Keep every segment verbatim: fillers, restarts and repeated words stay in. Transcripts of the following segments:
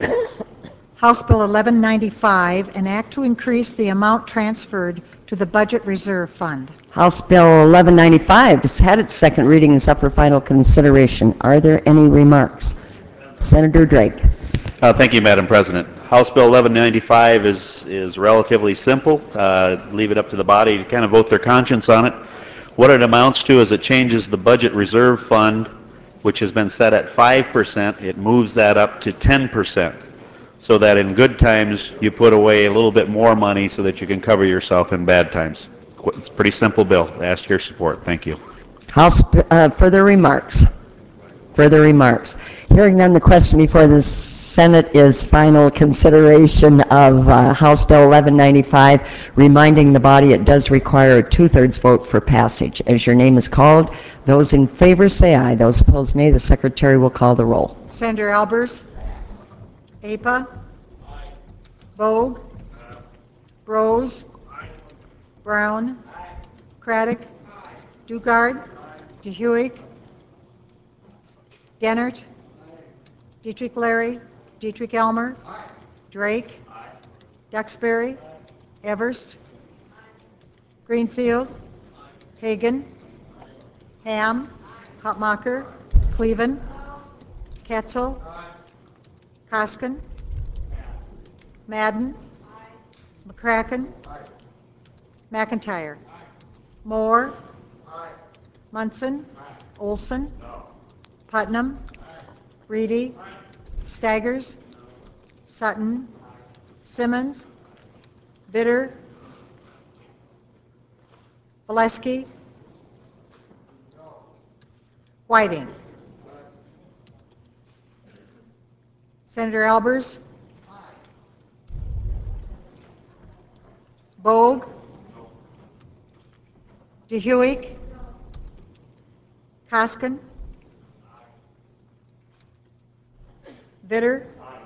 House Bill eleven ninety-five, an act to increase the amount transferred to the Budget Reserve Fund. House Bill eleven ninety-five has had its second reading and is up for final consideration. Are there any remarks? Senator Drake. Uh, thank you, Madam President. House Bill eleven ninety-five is, is relatively simple. Uh, leave it up to the body to kind of vote their conscience on it. What it amounts to is it changes the Budget Reserve Fund, which has been set at five percent. It moves that up to ten percent. So that in good times, you put away a little bit more money so that you can cover yourself in bad times. It's a pretty simple bill. I ask your support. Thank you. House, uh, further remarks? Further remarks? Hearing none, the question before the Senate is final consideration of uh, House Bill eleven ninety-five, reminding the body it does require a two-thirds vote for passage. As your name is called, those in favor say aye. Those opposed nay. The Secretary will call the roll. Senator Albers? A P A? Aye. Vogue? Aye. Rose? Aye. Brown? Aye. Craddock? Aye. Dugard? Aye. DeHuig? Dennert? Aye. Dietrich Larry? Dietrich Elmer? Aye. Drake? Aye. Duxbury? Aye. Everst? Aye. Greenfield? Aye. Hagan? Aye. Ham? Aye. Hotmacher? Cleven? Ketzel? Aye. Koskin? Madden? Aye. McCracken? Aye. McIntyre? Aye. Moore? Aye. Munson? Aye. Olson? No. Putnam? Aye. Reedy? Aye. Staggers? No. Sutton? Aye. Simmons? Bitter? Valesky? No. Whiting? Senator Albers? Aye. Bogue? No. DeHuig? No. Koskin? Aye. Vitter? Aye.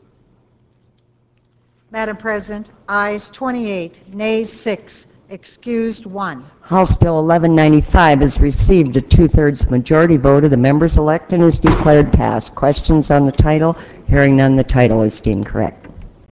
Madam President, ayes twenty-eight, nays six, excused one. House Bill eleven ninety-five has received a two-thirds majority vote of the members elect and is declared passed. Questions on the title? Hearing none, the title is deemed correct.